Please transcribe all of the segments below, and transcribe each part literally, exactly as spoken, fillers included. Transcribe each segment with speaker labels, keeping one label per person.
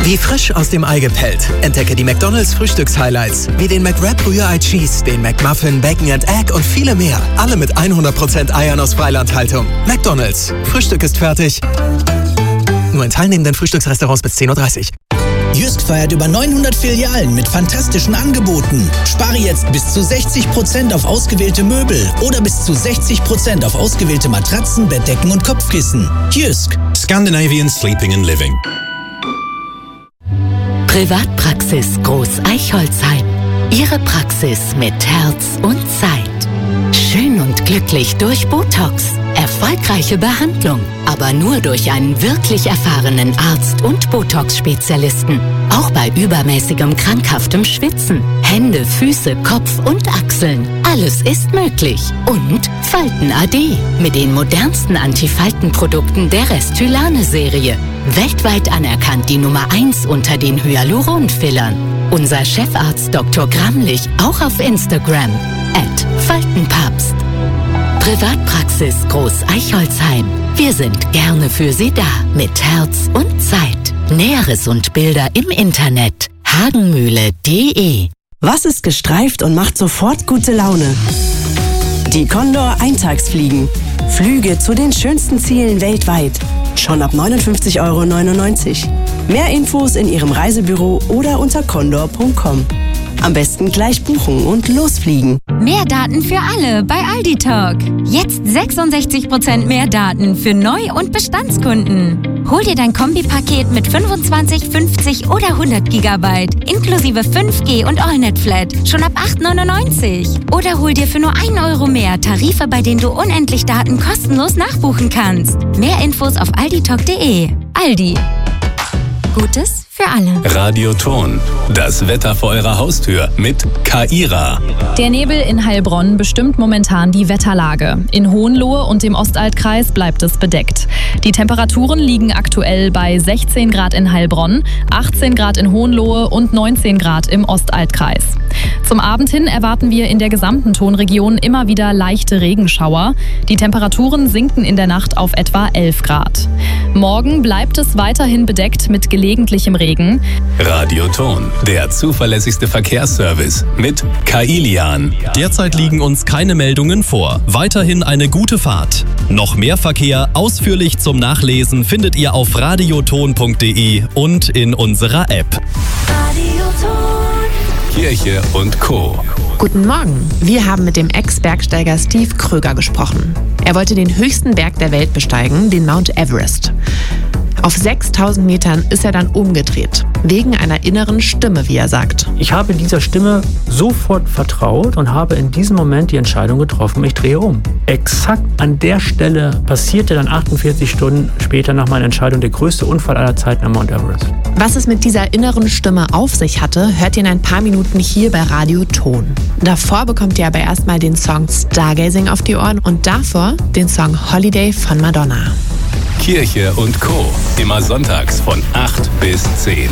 Speaker 1: Wie frisch aus dem Ei gepellt. Entdecke die McDonald's Frühstücks-Highlights, wie den McWrap Rührei Cheese, den McMuffin, Bacon and Egg und viele mehr. Alle mit hundert Prozent Eiern aus Freilandhaltung. McDonald's. Frühstück ist fertig. Nur in teilnehmenden Frühstücksrestaurants bis zehn Uhr dreißig.
Speaker 2: Jysk feiert über neunhundert Filialen mit fantastischen Angeboten. Spare jetzt bis zu sechzig Prozent auf ausgewählte Möbel oder bis zu sechzig Prozent auf ausgewählte Matratzen, Bettdecken und Kopfkissen. Jysk.
Speaker 3: Scandinavian Sleeping and Living.
Speaker 4: Privatpraxis Groß Eichholzheim. Ihre Praxis mit Herz und Zeit. Schön und glücklich durch Botox. Erfolgreiche Behandlung, aber nur durch einen wirklich erfahrenen Arzt und Botox-Spezialisten. Auch bei übermäßigem krankhaftem Schwitzen. Hände, Füße, Kopf und Achseln. Alles ist möglich. Und Falten A D mit den modernsten Antifaltenprodukten der Restylane-Serie. Weltweit anerkannt die Nummer eins unter den Hyaluron-Fillern. Unser Chefarzt Doktor Gramlich auch auf Instagram. at Faltenpapst. Privatpraxis Groß Eichholzheim. Wir sind gerne für Sie da. Mit Herz und Zeit. Näheres und Bilder im Internet. hagenmühle punkt de.
Speaker 5: Was ist gestreift und macht sofort gute Laune? Die Condor Eintagsfliegen. Flüge zu den schönsten Zielen weltweit. Schon ab neunundfünfzig Euro neunundneunzig. Mehr Infos in Ihrem Reisebüro oder unter condor punkt com. Am besten gleich buchen und losfliegen.
Speaker 6: Mehr Daten für alle bei Aldi Talk. Jetzt sechsundsechzig Prozent mehr Daten für Neu- und Bestandskunden. Hol dir dein Kombipaket mit fünfundzwanzig, fünfzig oder hundert Gigabyte inklusive fünf G und AllNet Flat schon ab acht neunundneunzig. Oder hol dir für nur ein Euro mehr Tarife, bei denen du unendlich Daten kostenlos nachbuchen kannst. Mehr Infos auf alditalk punkt de. Aldi. Gutes für alle.
Speaker 3: Radioton. Das Wetter vor eurer Haustür mit Kaira.
Speaker 7: Der Nebel in Heilbronn bestimmt momentan die Wetterlage. In Hohenlohe und dem Ostaltkreis bleibt es bedeckt. Die Temperaturen liegen aktuell bei sechzehn Grad in Heilbronn, achtzehn Grad in Hohenlohe und neunzehn Grad im Ostaltkreis. Zum Abend hin erwarten wir in der gesamten Tonregion immer wieder leichte Regenschauer. Die Temperaturen sinken in der Nacht auf etwa elf Grad. Morgen bleibt es weiterhin bedeckt mit gelegentlichem Regen.
Speaker 3: Radioton, der zuverlässigste Verkehrsservice mit Kailian.
Speaker 8: Derzeit liegen uns keine Meldungen vor. Weiterhin eine gute Fahrt. Noch mehr Verkehr ausführlich zum Nachlesen findet ihr auf radioton punkt de und in unserer App.
Speaker 3: Kirche und Co.
Speaker 9: Guten Morgen. Wir haben mit dem Ex-Bergsteiger Steve Kröger gesprochen. Er wollte den höchsten Berg der Welt besteigen, den Mount Everest. Auf sechstausend Metern ist er dann umgedreht. Wegen einer inneren Stimme, wie er sagt.
Speaker 10: Ich habe dieser Stimme sofort vertraut und habe in diesem Moment die Entscheidung getroffen, ich drehe um. Exakt an der Stelle passierte dann achtundvierzig Stunden später nach meiner Entscheidung der größte Unfall aller Zeiten am Mount Everest.
Speaker 9: Was es mit dieser inneren Stimme auf sich hatte, hört ihr in ein paar Minuten hier bei Radio Ton. Davor bekommt ihr aber erstmal den Song Stargazing auf die Ohren und davor den Song Holiday von Madonna.
Speaker 3: Kirche und Co. Immer sonntags von acht bis zehn.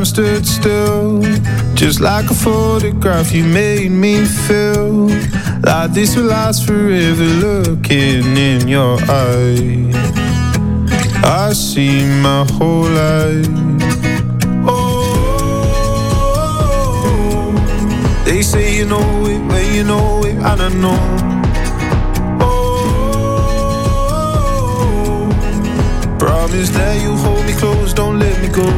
Speaker 11: time stood still, just like a photograph. You made me feel like this will last forever. Looking in your eyes, I see my whole life. Oh, they say you know it when you know it, and I know. Oh, promise that you hold me close, don't let me go.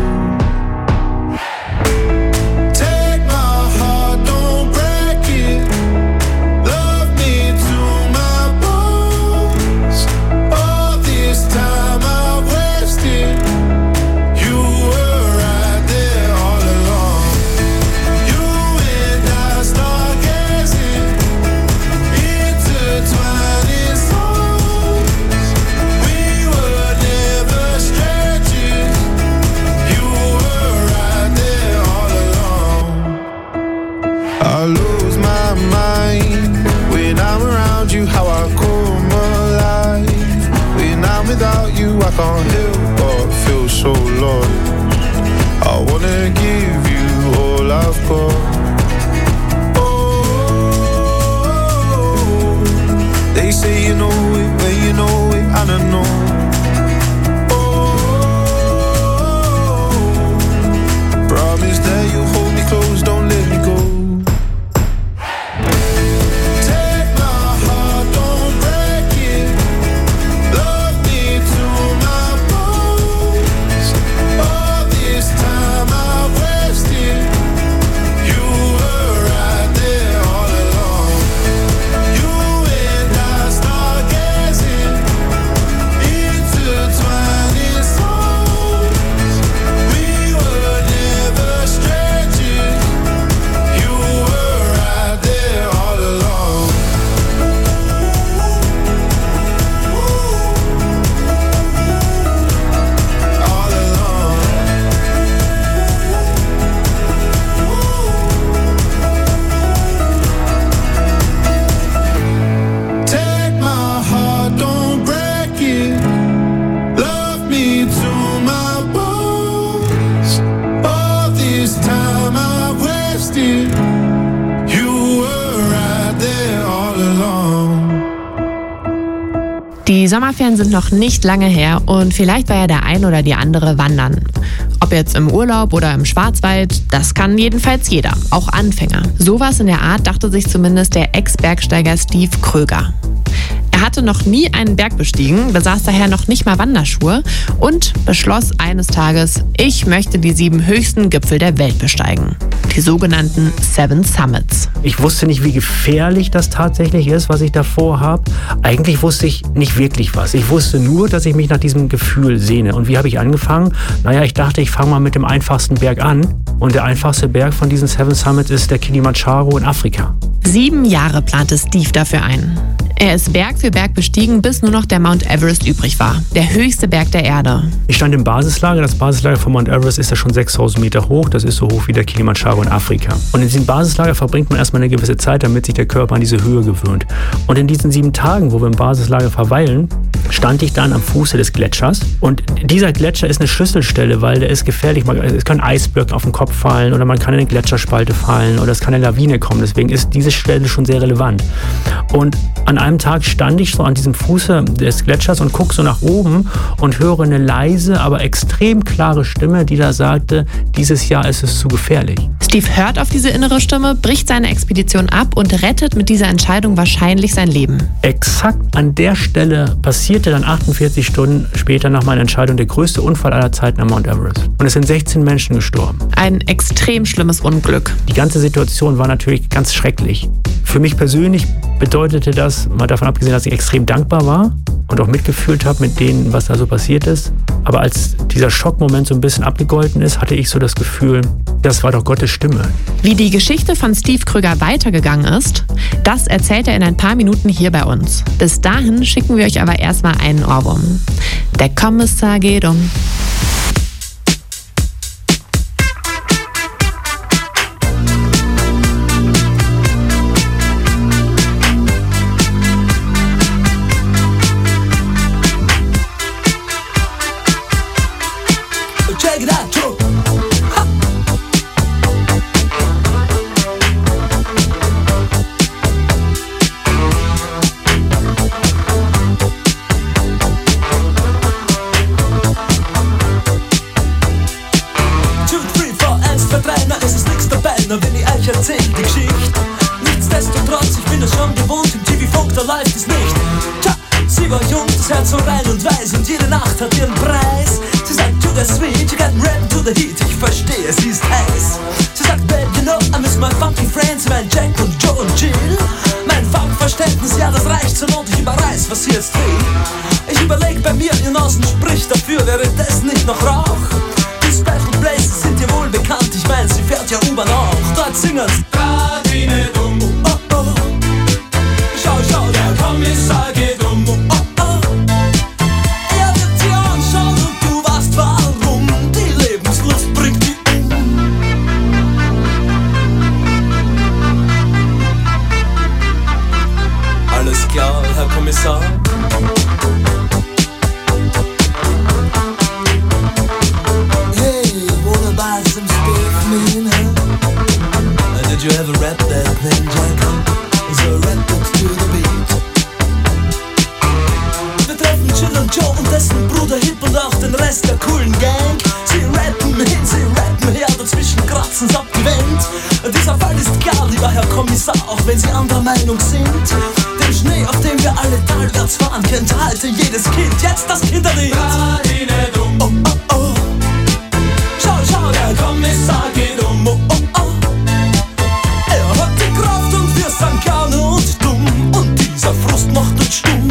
Speaker 11: I can't help but feel so lost. I wanna give you all I've got. Oh, they say you know it when you know it, and I know. Oh, promise that you hold me close, don't let me go.
Speaker 9: Die Sommerferien sind noch nicht lange her und vielleicht war ja der ein oder die andere wandern. Ob jetzt im Urlaub oder im Schwarzwald, das kann jedenfalls jeder, auch Anfänger. Sowas in der Art dachte sich zumindest der Ex-Bergsteiger Steve Kröger. Er hatte noch nie einen Berg bestiegen, besaß daher noch nicht mal Wanderschuhe und beschloss eines Tages, ich möchte die sieben höchsten Gipfel der Welt besteigen. Die sogenannten Seven Summits.
Speaker 10: Ich wusste nicht, wie gefährlich das tatsächlich ist, was ich da vorhabe. Eigentlich wusste ich nicht wirklich was. Ich wusste nur, dass ich mich nach diesem Gefühl sehne. Und wie habe ich angefangen? Naja, ich dachte, ich fange mal mit dem einfachsten Berg an. Und der einfachste Berg von diesen Seven Summits ist der Kilimanjaro in Afrika.
Speaker 9: Sieben Jahre plante Steve dafür ein. Er ist Berg für Berg bestiegen, bis nur noch der Mount Everest übrig war. Der höchste Berg der Erde.
Speaker 10: Ich stand im Basislager. Das Basislager von Mount Everest ist ja schon sechstausend Meter hoch. Das ist so hoch wie der Kilimanjaro in Afrika. Und in diesem Basislager verbringt man erstmal eine gewisse Zeit, damit sich der Körper an diese Höhe gewöhnt. Und in diesen sieben Tagen, wo wir im Basislager verweilen, stand ich dann am Fuße des Gletschers. Und dieser Gletscher ist eine Schlüsselstelle, weil der ist gefährlich. Es können Eisblöcke auf den Kopf fallen oder man kann in eine Gletscherspalte fallen oder es kann eine Lawine kommen. Deswegen ist diese Stelle schon sehr relevant. Und an einem Tag stand ich so an diesem Fuße des Gletschers und gucke so nach oben und höre eine leise, aber extrem klare Stimme, die da sagte, dieses Jahr ist es zu gefährlich.
Speaker 9: Steve hört auf diese innere Stimme, bricht seine Expedition ab und rettet mit dieser Entscheidung wahrscheinlich sein Leben.
Speaker 10: Exakt an der Stelle passierte dann achtundvierzig Stunden später nach meiner Entscheidung der größte Unfall aller Zeiten am Mount Everest. Und es sind sechzehn Menschen gestorben.
Speaker 9: Ein extrem schlimmes Unglück.
Speaker 10: Die ganze Situation war natürlich ganz schrecklich. Für mich persönlich bedeutete das, mal davon abgesehen, dass ich extrem dankbar war und auch mitgefühlt habe mit denen, was da so passiert ist. Aber als dieser Schockmoment so ein bisschen abgegolten ist, hatte ich so das Gefühl, das war doch Gottes Stimme.
Speaker 9: Wie die Geschichte von Steve Kröger weitergegangen ist, das erzählt er in ein paar Minuten hier bei uns. Bis dahin schicken wir euch aber erstmal einen Ohrwurm. Der Kommissar geht um.
Speaker 12: ich erzähl die Geschichte. Nichtsdestotrotz, ich bin es schon gewohnt, im T V-Funk, da läuft es nicht. Tja, sie war jung, das Herz so rein und weiß und jede Nacht hat ihren Preis. Sie sagt, to the sweet, you got rap to the heat, ich verstehe, sie ist heiß. Sie sagt, babe, you know, I miss my funky friends, mein Jack und Joe und Jill. Mein Funkverständnis, ja, das reicht zur Not, ich überreiß, was sie jetzt will. Ich überleg bei mir, ihr Nasen spricht dafür, wäre das nicht noch Rauch? Die Special Places sind dir wohl bekannt, ich mein, sie fährt ja U-Bahn auch. Dort singen's Radine dumm, oh oh. Schau, schau, der Kommissar geht um, oh oh. Er wird sie anschauen und du weißt warum. Die Lebenslust bringt die um. Alles klar, Herr Kommissar? Did you ever rap that thing, Jack? So rap it to the beat. Wir treffen Jill und Joe und dessen Bruder Hip und auch den Rest der coolen Gang. Sie rappen hin, sie rappen her, dazwischen kratzen's ab die Wand. Dieser Fall ist klar, lieber Herr Kommissar, auch wenn Sie anderer Meinung sind. Den Schnee, auf dem wir alle talwärts fahren, kennt heute jedes Kind. Jetzt das Kinderlied. Radine dumm. Oh, oh, oh. Schau, schau, der Kommissar geht um. Oh, oh, oh. Er hat die Kraft und wir sind gerne und dumm. Und dieser Frust macht uns stumm.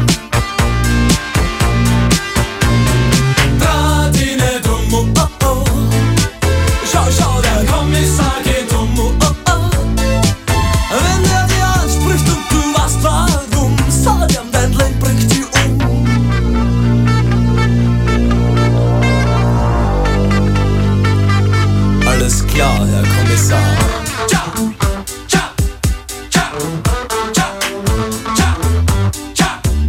Speaker 12: Radine dumm. Oh, oh, oh. Schau, schau, der Kommissar geht um. Oh, oh, oh. Wenn er dir anspricht und du weißt warum, sag ihm, dein Leben bringt dich um. Alles klar, Herr Kommissar. Tja, tja, tja, tja, tja, tja.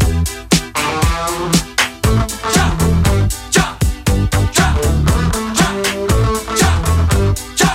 Speaker 12: Tja, tja, tja, tja, tja, tja.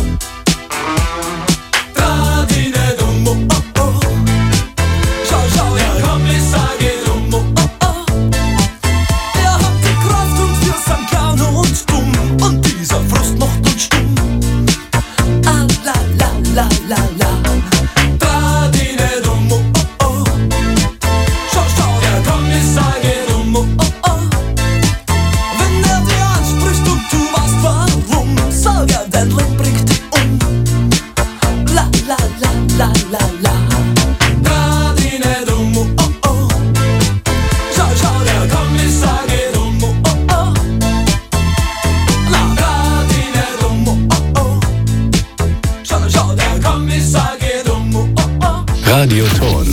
Speaker 12: Radine dumm, oh, oh, oh. Schau, schau, der Kommissar geht um, oh, oh, oh. Er hat die Kraft und wir sind gern und dumm. Und dieser Frust macht uns stumm. Ah, la, la, la, la, la. Radine dumm, oh, oh, oh. Schau, schau, der Kommissar geht um, oh, oh, oh. Wenn er dir anspricht und du weißt warum, sag er, dein Leben bringt dich um. La, la, la, la, la, la. Radine dumm, oh, oh, oh. Schau, schau, der Kommissar geht um, oh, oh, oh. La, Radine dumm, oh, oh, oh. Schau, schau, der Kommissar geht um, oh, oh, oh.
Speaker 3: Radioton.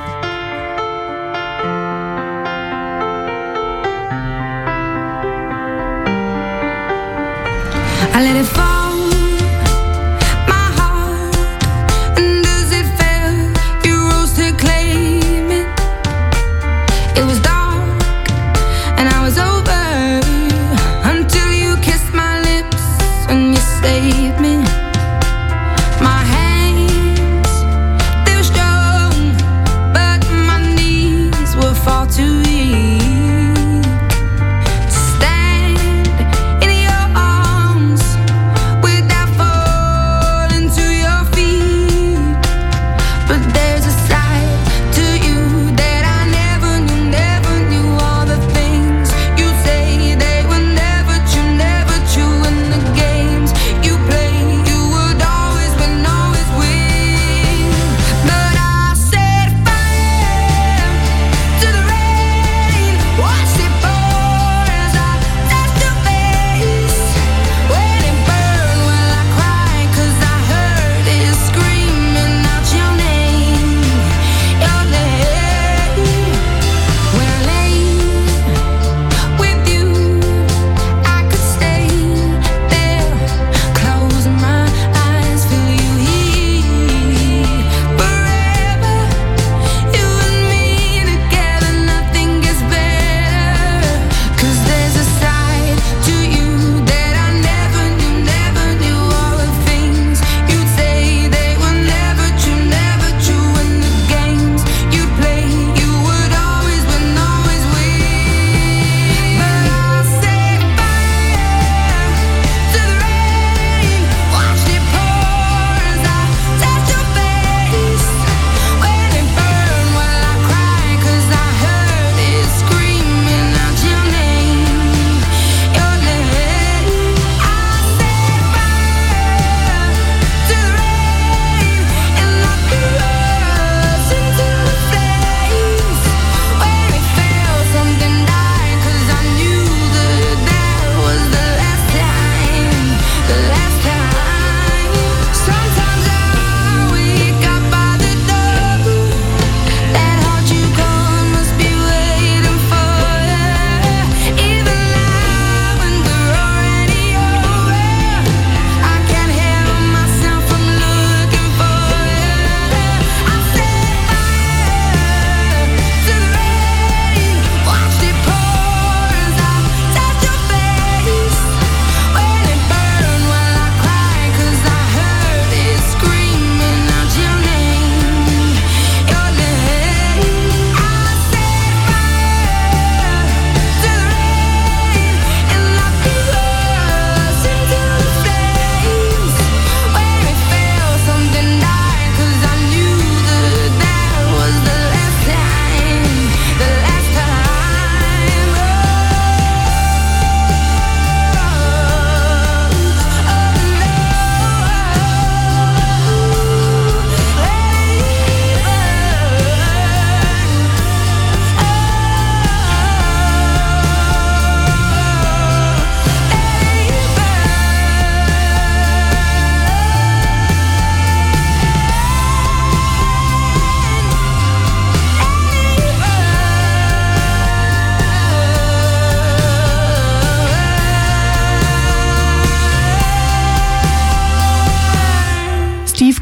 Speaker 13: I let it fall, my heart, and as it fell, you rose to claim it. It was dark, and I was over, until you kissed my lips and you saved me. My hands, they were strong, but my knees were far too weak to stand in your arms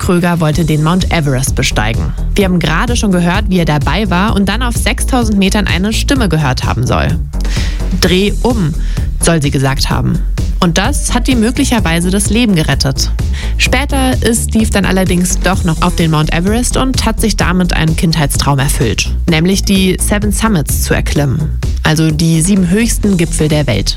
Speaker 9: Kröger wollte den Mount Everest besteigen. Wir haben gerade schon gehört, wie er dabei war und dann auf sechstausend Metern eine Stimme gehört haben soll. Dreh um, soll sie gesagt haben. Und das hat ihm möglicherweise das Leben gerettet. Später ist Steve dann allerdings doch noch auf den Mount Everest und hat sich damit einen Kindheitstraum erfüllt, nämlich die Seven Summits zu erklimmen, also die sieben höchsten Gipfel der Welt.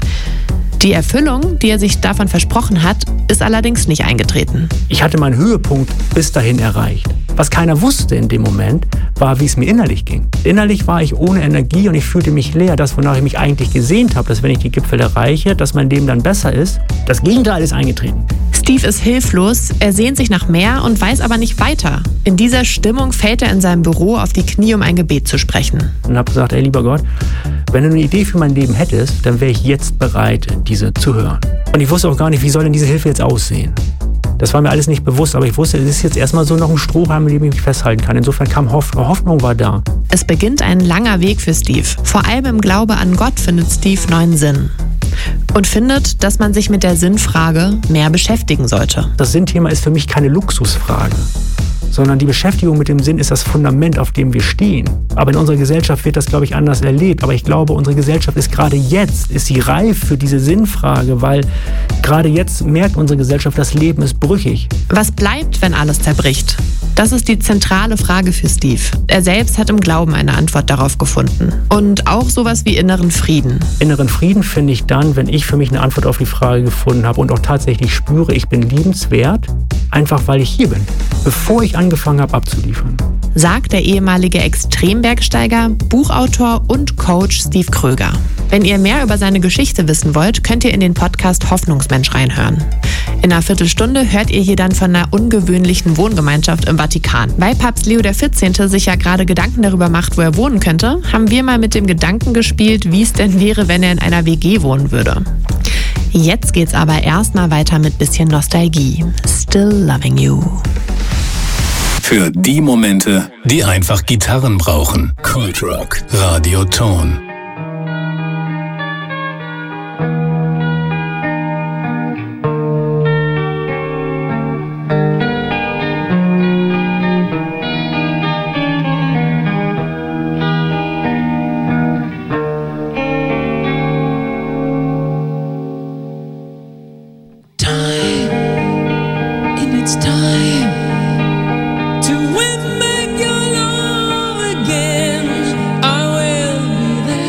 Speaker 9: Die Erfüllung, die er sich davon versprochen hat, ist allerdings nicht eingetreten.
Speaker 10: Ich hatte meinen Höhepunkt bis dahin erreicht. Was keiner wusste in dem Moment, war, wie es mir innerlich ging. Innerlich war ich ohne Energie und ich fühlte mich leer. Das, wonach ich mich eigentlich gesehnt habe, dass wenn ich die Gipfel erreiche, dass mein Leben dann besser ist. Das Gegenteil ist eingetreten.
Speaker 9: Steve ist hilflos, er sehnt sich nach mehr und weiß aber nicht weiter. In dieser Stimmung fällt er in seinem Büro auf die Knie, um ein Gebet zu sprechen.
Speaker 10: Und habe gesagt, ey lieber Gott, wenn du eine Idee für mein Leben hättest, dann wäre ich jetzt bereit, diese zu hören. Und ich wusste auch gar nicht, wie soll denn diese Hilfe jetzt aussehen. Das war mir alles nicht bewusst, aber ich wusste, es ist jetzt erstmal so noch ein Strohhalm, mit dem ich mich festhalten kann. Insofern kam Hoffnung, Hoffnung war da.
Speaker 9: Es beginnt ein langer Weg für Steve. Vor allem im Glaube an Gott findet Steve neuen Sinn. Und findet, dass man sich mit der Sinnfrage mehr beschäftigen sollte.
Speaker 10: Das Sinnthema ist für mich keine Luxusfrage, sondern die Beschäftigung mit dem Sinn ist das Fundament, auf dem wir stehen. Aber in unserer Gesellschaft wird das, glaube ich, anders erlebt. Aber ich glaube, unsere Gesellschaft ist gerade jetzt, ist sie reif für diese Sinnfrage, weil gerade jetzt merkt unsere Gesellschaft, das Leben ist brüchig.
Speaker 9: Was bleibt, wenn alles zerbricht? Das ist die zentrale Frage für Steve. Er selbst hat im Glauben eine Antwort darauf gefunden. Und auch sowas wie inneren Frieden.
Speaker 10: Inneren Frieden finde ich dann, wenn ich für mich eine Antwort auf die Frage gefunden habe und auch tatsächlich spüre, ich bin liebenswert, einfach weil ich hier bin, bevor ich angefangen habe abzuliefern.
Speaker 9: Sagt der ehemalige Extrembergsteiger, Buchautor und Coach Steve Kröger. Wenn ihr mehr über seine Geschichte wissen wollt, könnt ihr in den Podcast Hoffnungsmensch reinhören. In einer Viertelstunde hört ihr hier dann von einer ungewöhnlichen Wohngemeinschaft im Vatikan. Weil Papst Leo der vierzehnte sich ja gerade Gedanken darüber macht, wo er wohnen könnte, haben wir mal mit dem Gedanken gespielt, wie es denn wäre, wenn er in einer W G wohnen würde. Jetzt geht's aber erstmal weiter mit bisschen Nostalgie. Still Loving You.
Speaker 3: Für die Momente, die einfach Gitarren brauchen. Kultrock Radioton.
Speaker 12: To win, make your love again. I will be there.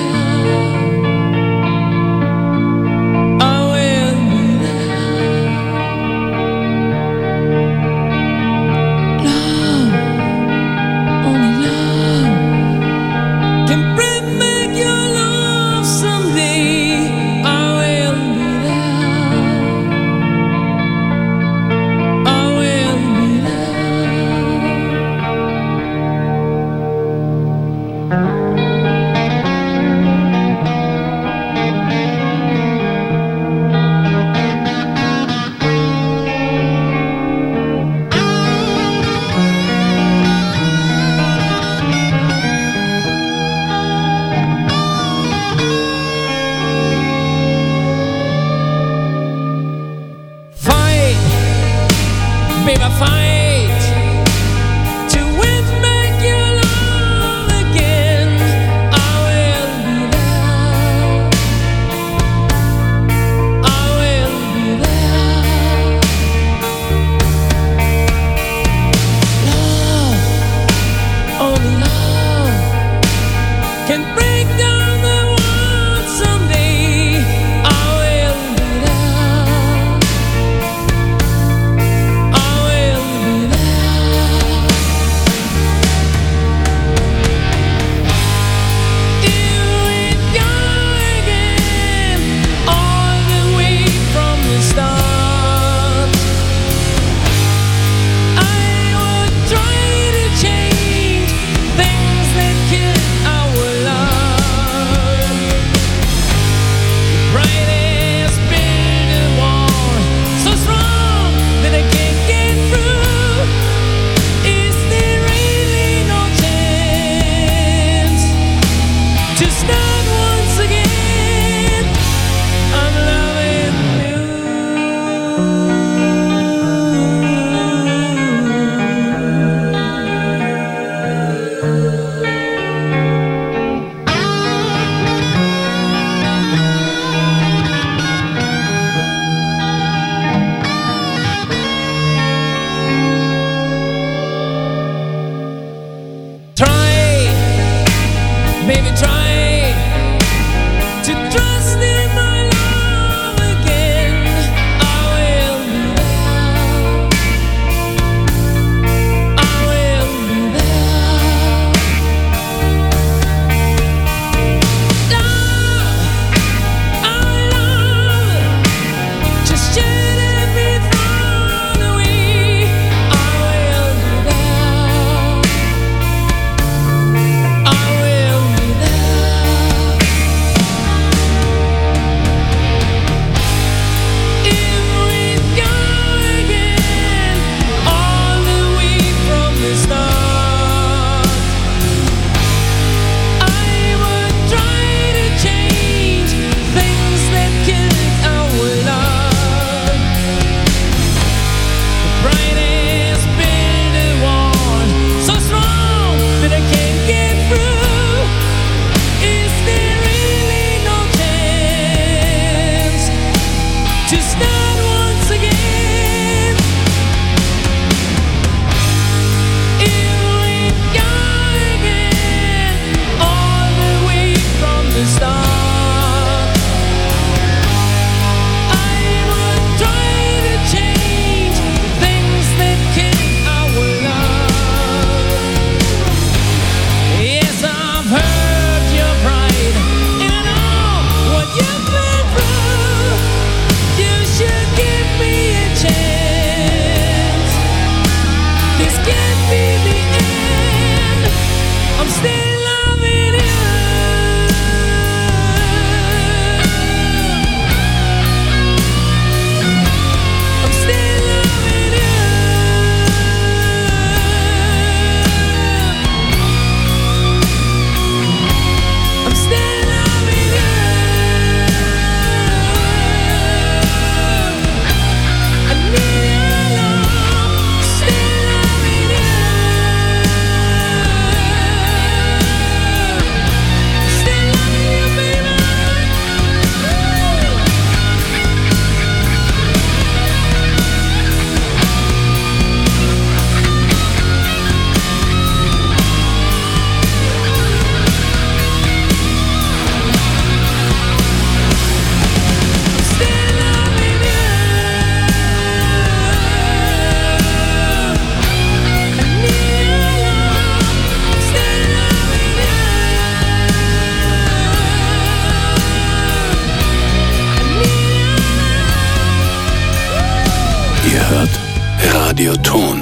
Speaker 3: Radioton.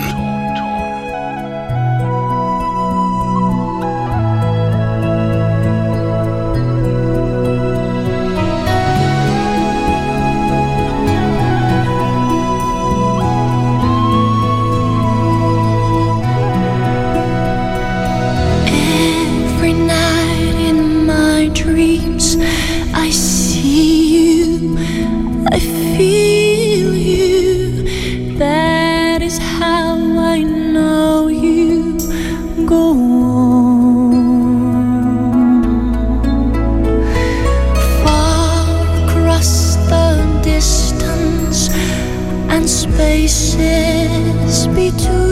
Speaker 14: Every night in my dreams, I see you, I feel you. That is how I know you. Go on. Far across the distance and spaces between.